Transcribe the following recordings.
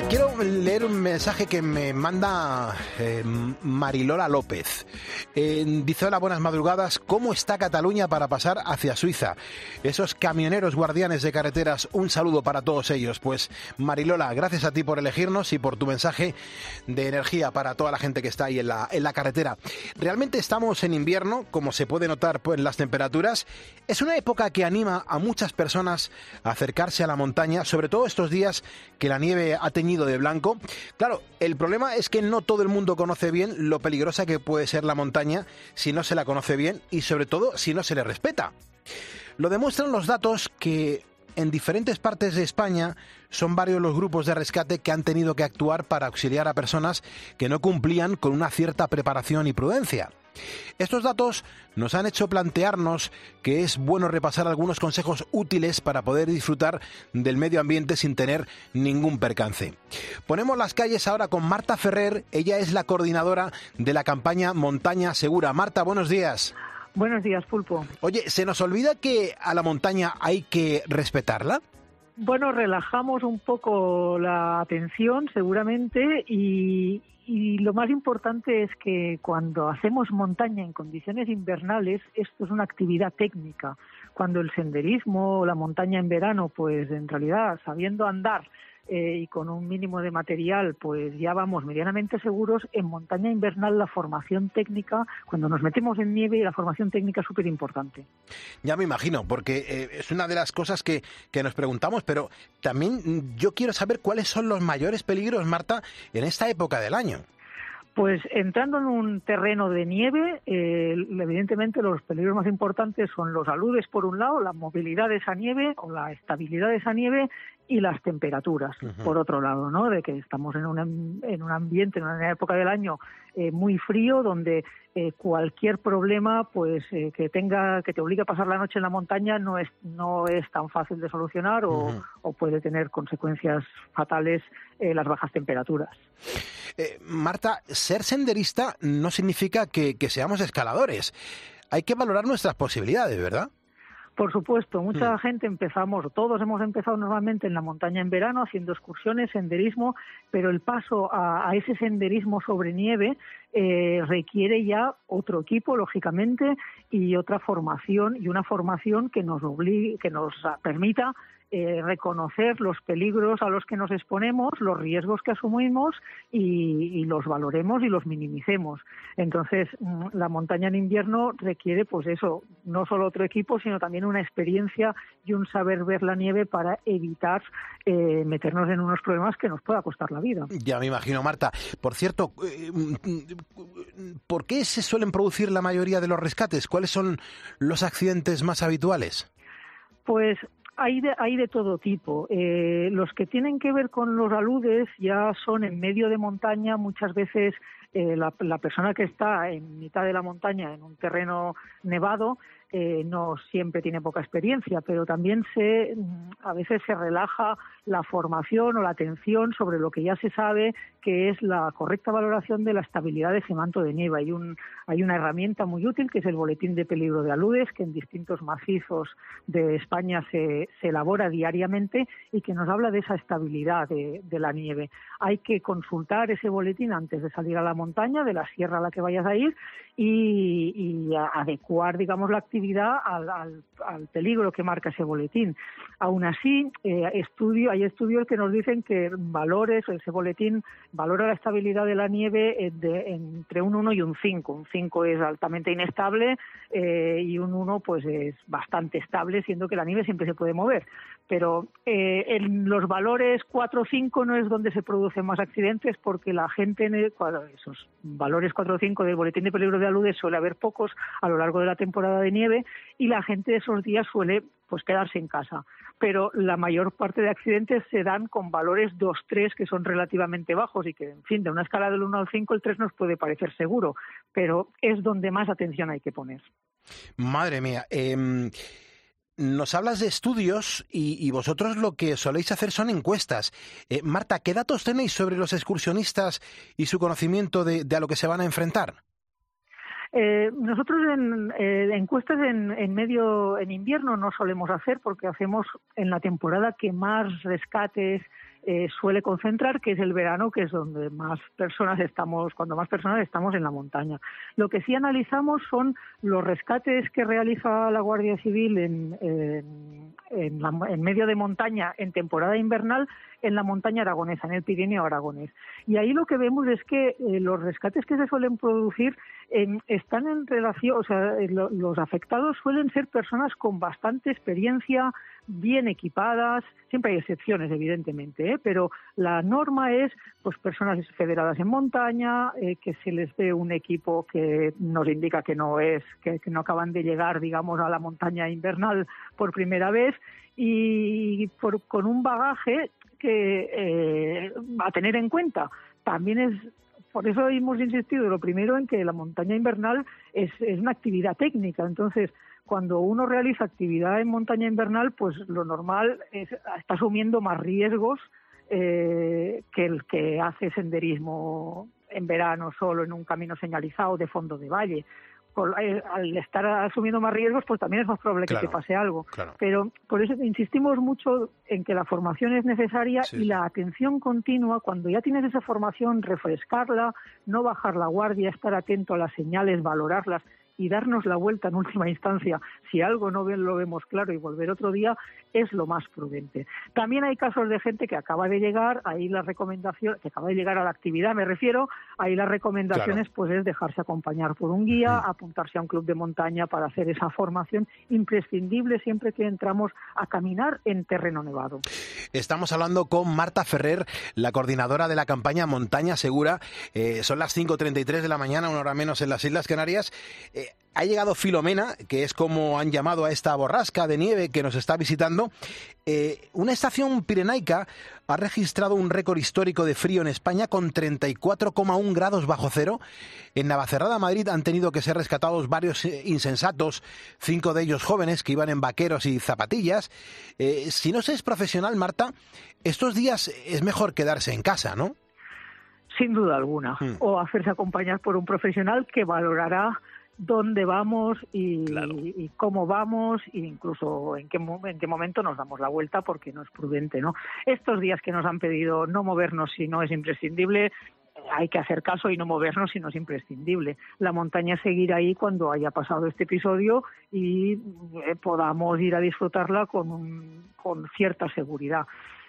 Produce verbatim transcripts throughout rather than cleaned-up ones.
quiero leer un mensaje que me manda eh, Marilola López. Eh, dice: hola, buenas madrugadas. ¿Cómo está Cataluña para pasar hacia Suiza? Esos camioneros guardianes de carreteras, un saludo para todos ellos. Pues Marilola, gracias a ti por elegirnos y por tu mensaje de energía para toda la gente que está ahí en la, en la carretera. Realmente estamos en invierno, como se puede notar pues, en las temperaturas. Es una época que anima a muchas personas a acercarse a la montaña, sobre todo estos días que la nieve ha teñido de blanco. Claro, el problema es que no todo el mundo conoce bien lo peligrosa que puede ser la montaña si no se la conoce bien y sobre todo si no se le respeta. Lo demuestran los datos que en diferentes partes de España son varios los grupos de rescate que han tenido que actuar para auxiliar a personas que no cumplían con una cierta preparación y prudencia. Estos datos nos han hecho plantearnos que es bueno repasar algunos consejos útiles para poder disfrutar del medio ambiente sin tener ningún percance. Ponemos las calles ahora con Marta Ferrer. Ella es la coordinadora de la campaña Montaña Segura. Marta, buenos días. Buenos días, Pulpo. Oye, ¿se nos olvida que a la montaña hay que respetarla? Bueno, relajamos un poco la atención seguramente y, y lo más importante es que cuando hacemos montaña en condiciones invernales, esto es una actividad técnica. Cuando el senderismo o la montaña en verano, pues en realidad sabiendo andar Eh, y con un mínimo de material, pues ya vamos medianamente seguros. En montaña invernal la formación técnica, cuando nos metemos en nieve, la formación técnica es súper importante. Ya me imagino, porque eh, es una de las cosas que, que nos preguntamos, pero también yo quiero saber cuáles son los mayores peligros, Marta, en esta época del año. Pues entrando en un terreno de nieve, eh, evidentemente los peligros más importantes son los aludes por un lado, la movilidad de esa nieve o la estabilidad de esa nieve y las temperaturas, uh-huh. por otro lado, ¿no? De que estamos en un, en un ambiente, en una época del año eh, muy frío, donde eh, cualquier problema pues eh, que tenga que te obligue a pasar la noche en la montaña no es no es tan fácil de solucionar o, uh-huh. o puede tener consecuencias fatales eh, las bajas temperaturas. Eh, Marta, ser senderista no significa que, que seamos escaladores. Hay que valorar nuestras posibilidades, ¿verdad? Por supuesto, mucha mm. gente empezamos, todos hemos empezado normalmente en la montaña en verano haciendo excursiones, senderismo, pero el paso a, a ese senderismo sobre nieve eh, requiere ya otro equipo, lógicamente, y otra formación, y una formación que nos obligue, que nos permita Eh, reconocer los peligros a los que nos exponemos, los riesgos que asumimos y, y los valoremos y los minimicemos. Entonces, la montaña en invierno requiere, pues eso, no solo otro equipo, sino también una experiencia y un saber ver la nieve para evitar eh, meternos en unos problemas que nos pueda costar la vida. Ya me imagino, Marta. Por cierto, ¿por qué se suelen producir la mayoría de los rescates? ¿Cuáles son los accidentes más habituales? Pues Hay de, hay de todo tipo. Eh, los que tienen que ver con los aludes ya son en medio de montaña. Muchas veces eh, la, la persona que está en mitad de la montaña, en un terreno nevado, eh, no siempre tiene poca experiencia, pero también se a veces se relaja la formación o la atención sobre lo que ya se sabe, que es la correcta valoración de la estabilidad de ese manto de nieve. Hay, un, hay una herramienta muy útil que es el Boletín de Peligro de Aludes, que en distintos macizos de España se, se elabora diariamente y que nos habla de esa estabilidad de, de la nieve. Hay que consultar ese boletín antes de salir a la montaña, de la sierra a la que vayas a ir, y, y a adecuar, digamos, la actividad al, al, al peligro que marca ese boletín. Aún así, eh, estudio, hay estudios que nos dicen que valores, ese boletín valora la estabilidad de la nieve de, entre un uno y un cinco. Un cinco es altamente inestable eh, y un uno pues es bastante estable, siendo que la nieve siempre se puede mover. Pero eh, en los valores cuatro o cinco no es donde se producen más accidentes, porque la gente en el, esos valores cuatro o cinco del Boletín de Peligro de Aludes suele haber pocos a lo largo de la temporada de nieve y la gente de esos días suele pues quedarse en casa. Pero la mayor parte de accidentes se dan con valores dos tres, que son relativamente bajos y que, en fin, de una escala del uno al cinco, el tres nos puede parecer seguro, pero es donde más atención hay que poner. Madre mía, eh, nos hablas de estudios y, y vosotros lo que soléis hacer son encuestas. Eh, Marta, ¿qué datos tenéis sobre los excursionistas y su conocimiento de, de a lo que se van a enfrentar? Eh, nosotros en eh, encuestas en, en medio en invierno no solemos hacer porque hacemos en la temporada que más rescates eh, suele concentrar, que es el verano, que es donde más personas estamos, cuando más personas estamos en la montaña. Lo que sí analizamos son los rescates que realiza la Guardia Civil en, en, en, la, en medio de montaña en temporada invernal en la montaña aragonesa, en el Pirineo aragonés. Y ahí lo que vemos es que eh, los rescates que se suelen producir eh, están en relación, o sea, eh, lo, los afectados suelen ser personas con bastante experiencia, bien equipadas, siempre hay excepciones evidentemente, ¿eh? Pero la norma es pues personas federadas en montaña, eh, que se les ve un equipo que nos indica que no es, que, que no acaban de llegar, digamos, a la montaña invernal por primera vez y por, con un bagaje que eh, a tener en cuenta. También es, por eso hemos insistido lo primero en que la montaña invernal es, es una actividad técnica, entonces cuando uno realiza actividad en montaña invernal, pues lo normal es está asumiendo más riesgos eh, que el que hace senderismo en verano solo en un camino señalizado de fondo de valle. Al estar asumiendo más riesgos, pues también es más probable claro, que te pase algo. Claro. Pero por eso insistimos mucho en que la formación es necesaria sí, y la atención continua, cuando ya tienes esa formación, refrescarla, no bajar la guardia, estar atento a las señales, valorarlas y darnos la vuelta en última instancia, si algo no lo vemos claro y volver otro día, es lo más prudente. También hay casos de gente que acaba de llegar, ahí la recomendación, que acaba de llegar a la actividad me refiero, ahí las recomendaciones claro. pues es dejarse acompañar por un guía, uh-huh. apuntarse a un club de montaña para hacer esa formación imprescindible siempre que entramos a caminar en terreno nevado. Estamos hablando con Marta Ferrer, la coordinadora de la campaña Montaña Segura. Eh, son las cinco treinta y tres de la mañana, una hora menos en las Islas Canarias. Eh, Ha llegado Filomena, que es como han llamado a esta borrasca de nieve que nos está visitando. Eh, una estación pirenaica ha registrado un récord histórico de frío en España con treinta y cuatro coma uno grados bajo cero. En Navacerrada, Madrid, han tenido que ser rescatados varios eh, insensatos, cinco de ellos jóvenes que iban en vaqueros y zapatillas. Eh, si no se es profesional, Marta, estos días es mejor quedarse en casa, ¿no? Sin duda alguna. Hmm. O hacerse acompañar por un profesional que valorará dónde vamos y, claro. y cómo vamos e incluso en qué, en qué momento nos damos la vuelta porque no es prudente, ¿no? Estos días que nos han pedido no movernos si no es imprescindible, hay que hacer caso y no movernos si no es imprescindible. La montaña seguirá ahí cuando haya pasado este episodio y eh, podamos ir a disfrutarla con, un, con cierta seguridad.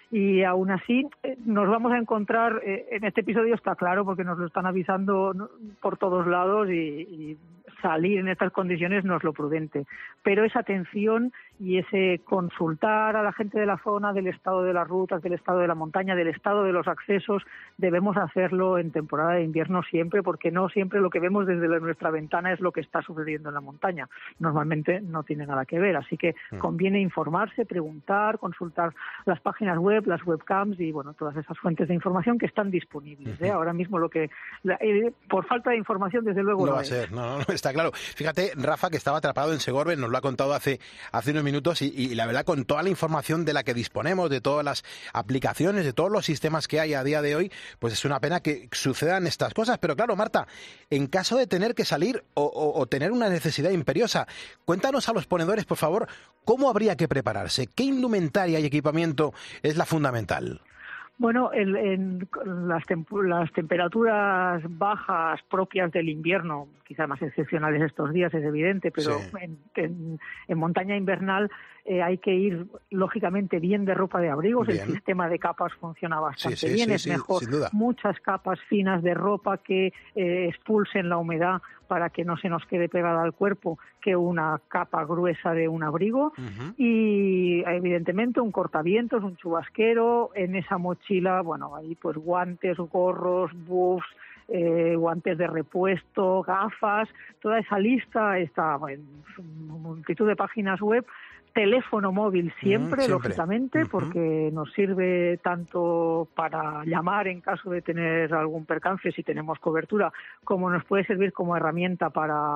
Y aún así eh, nos vamos a encontrar, eh, en este episodio está claro porque nos lo están avisando ¿no? por todos lados y, y salir en estas condiciones no es lo prudente. Pero esa atención y ese consultar a la gente de la zona del estado de las rutas, del estado de la montaña, del estado de los accesos, debemos hacerlo en temporada de invierno siempre porque no siempre lo que vemos desde nuestra ventana es lo que está sucediendo en la montaña. Normalmente no tiene nada que ver, así que conviene informarse, preguntar, consultar las páginas web, las webcams y bueno todas esas fuentes de información que están disponibles. ¿eh? Ahora mismo lo que la, eh, por falta de información desde luego no no va a es. ser, no, no, está claro. Fíjate, Rafa, que estaba atrapado en Segorbe, nos lo ha contado hace hace unos minutos y, y la verdad con toda la información de la que disponemos, de todas las aplicaciones, de todos los sistemas que hay a día de hoy, pues es una pena que sucedan estas cosas. Pero claro, Marta, en caso de tener que salir o, o, o tener una necesidad imperiosa, cuéntanos a los ponedores, por favor, cómo habría que prepararse, qué indumentaria y equipamiento es la fundamental. Bueno, el, en las, temp- las temperaturas bajas propias del invierno, quizá más excepcionales estos días, es evidente, pero sí. en, en, en montaña invernal eh, hay que ir, lógicamente, bien de ropa de abrigos. Bien. El sistema de capas funciona bastante sí, sí, bien. Sí, es sí, mejor muchas capas finas de ropa que eh, expulsen la humedad para que no se nos quede pegada al cuerpo que una capa gruesa de un abrigo. Uh-huh. Y, evidentemente, un cortavientos, un chubasquero. En esa mochila, bueno, ahí pues guantes, gorros, buffs, eh, guantes de repuesto, gafas. Toda esa lista está en multitud de páginas web. Teléfono móvil siempre, mm, siempre. lógicamente, uh-huh. porque nos sirve tanto para llamar en caso de tener algún percance, si tenemos cobertura, como nos puede servir como herramienta para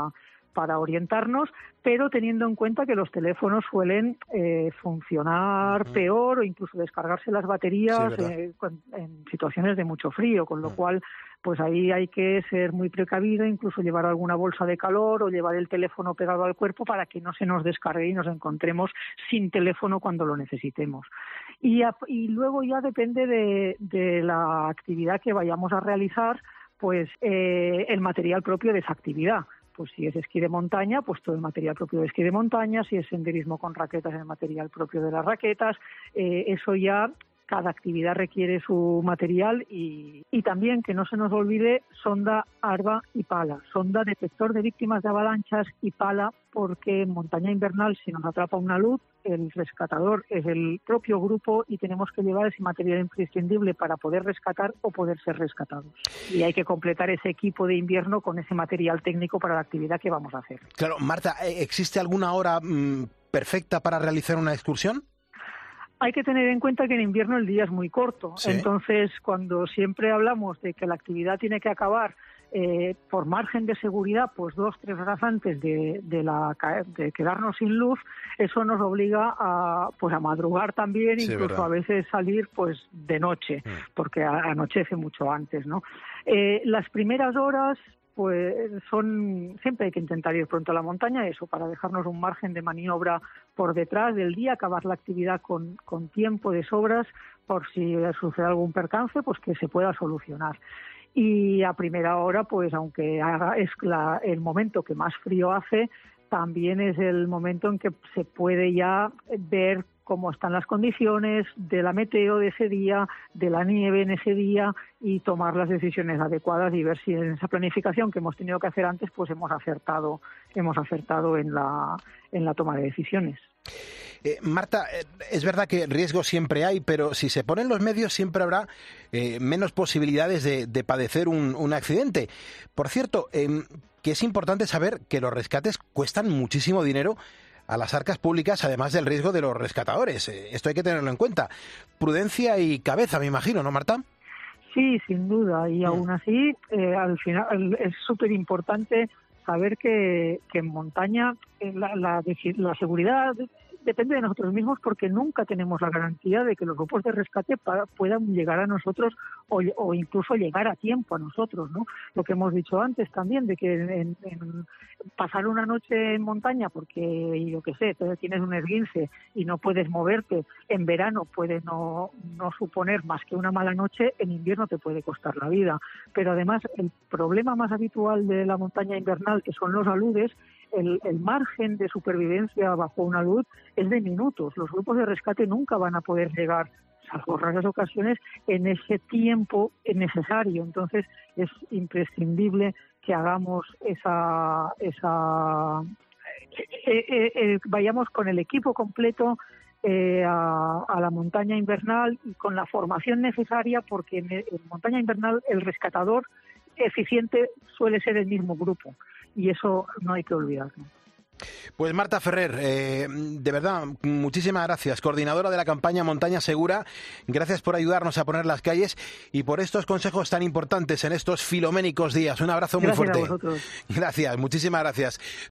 para orientarnos, pero teniendo en cuenta que los teléfonos suelen eh, funcionar uh-huh. peor o incluso descargarse las baterías sí, eh, en situaciones de mucho frío, con lo uh-huh. cual pues ahí hay que ser muy precavido, incluso llevar alguna bolsa de calor o llevar el teléfono pegado al cuerpo para que no se nos descargue y nos encontremos sin teléfono cuando lo necesitemos. Y, a, y luego ya depende de, de la actividad que vayamos a realizar, pues eh, el material propio de esa actividad. Pues si es esquí de montaña, pues todo el material propio de esquí de montaña, si es senderismo con raquetas, el material propio de las raquetas, eh, eso ya... Cada actividad requiere su material y, y también, que no se nos olvide, sonda, arva y pala. Sonda, detector de víctimas de avalanchas y pala, porque en montaña invernal, si nos atrapa una luz, el rescatador es el propio grupo y tenemos que llevar ese material imprescindible para poder rescatar o poder ser rescatados. Y hay que completar ese equipo de invierno con ese material técnico para la actividad que vamos a hacer. Claro, Marta, ¿existe alguna hora mmm, perfecta para realizar una excursión? Hay que tener en cuenta que en invierno el día es muy corto, ¿sí? Entonces cuando siempre hablamos de que la actividad tiene que acabar eh, por margen de seguridad, pues dos, tres horas antes de, de, la, de quedarnos sin luz, eso nos obliga a, pues a madrugar también, sí, incluso ¿verdad? A veces salir pues de noche, mm. porque anochece mucho antes, ¿no? Eh, las primeras horas pues son, siempre hay que intentar ir pronto a la montaña, eso para dejarnos un margen de maniobra por detrás del día, acabar la actividad con, con tiempo de sobras, por si sucede algún percance, pues que se pueda solucionar. Y a primera hora, pues aunque haga, es la, el momento que más frío hace, también es el momento en que se puede ya ver cómo están las condiciones de la meteo de ese día, de la nieve en ese día y tomar las decisiones adecuadas y ver si en esa planificación que hemos tenido que hacer antes, pues hemos acertado, hemos acertado en la, en la toma de decisiones. Eh, Marta, eh, es verdad que riesgo siempre hay, pero si se ponen los medios siempre habrá eh, menos posibilidades de, de padecer un, un accidente. Por cierto, eh, que es importante saber que los rescates cuestan muchísimo dinero a las arcas públicas, además del riesgo de los rescatadores. Esto hay que tenerlo en cuenta. Prudencia y cabeza, me imagino, ¿no, Marta? Sí, sin duda. Y aún así, eh, al final es súper importante saber que, que en montaña eh, la, la, la seguridad depende de nosotros mismos, porque nunca tenemos la garantía de que los grupos de rescate para, puedan llegar a nosotros o, o incluso llegar a tiempo a nosotros, ¿no? Lo que hemos dicho antes también, de que en, en pasar una noche en montaña porque, yo qué sé, tienes un esguince y no puedes moverte, en verano puede no, no suponer más que una mala noche, en invierno te puede costar la vida. Pero además el problema más habitual de la montaña invernal, que son los aludes, El, el margen de supervivencia bajo una luz es de minutos. Los grupos de rescate nunca van a poder llegar, salvo raras ocasiones, en ese tiempo necesario. Entonces es imprescindible que hagamos esa, esa eh, eh, eh, vayamos con el equipo completo eh, a, a la montaña invernal y con la formación necesaria, porque en, en montaña invernal el rescatador eficiente suele ser el mismo grupo. Y eso no hay que olvidarlo. Pues Marta Ferrer, eh, de verdad, muchísimas gracias, coordinadora de la campaña Montaña Segura. Gracias por ayudarnos a poner las calles y por estos consejos tan importantes en estos filoménicos días. Un abrazo muy gracias fuerte. A vosotros. Gracias, muchísimas gracias.